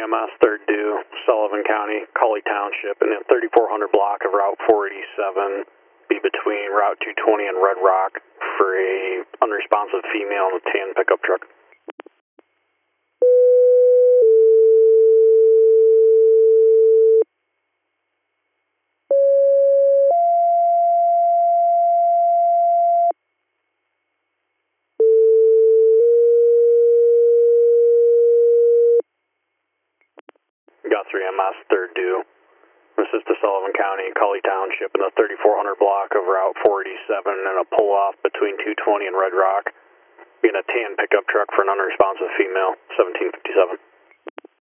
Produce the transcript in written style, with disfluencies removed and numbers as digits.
EMS, third due, Sullivan County, Colley Township, and the 3400 block of Route 487, be between Route 220 and Red Rock for a unresponsive female in a tan pickup truck. Got 3 EMS, third due. Assist to Sullivan County, Colley Township, in the 3400 block of Route 487, and a pull-off between 220 and Red Rock, being a tan pickup truck for an unresponsive female, 1757.